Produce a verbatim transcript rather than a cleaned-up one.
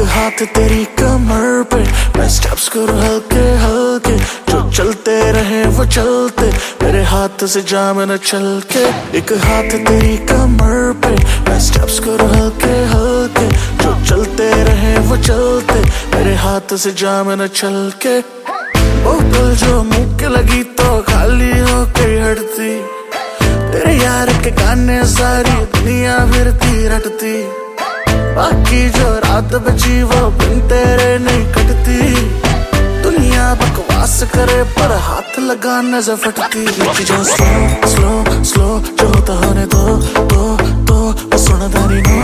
हाथ तेरी कमर पे, मैं स्टेप्स करूं हल्के हल्के, जो चलते रहे वो चलते, मेरे हाथ से जाम न छलके। एक हाथ तेरी कमर पे, मैं स्टेप्स करूं हल्के हल्के, जो चलते रहे वो चलते, मेरे हाथ से जाम न छलके। बोतल जो मुंह के लगी तो खाली हो गई हटती, तेरे यार के गाने सारी दुनिया फिरती रटती, बाकी जो रात बची वो बिन तेरे नहीं कटती। दुनिया बकवास करे पर हाथ लगाने से फटती। जो स्लो स्लो स्लो जो होता होने दो दो दो सुन दानी नो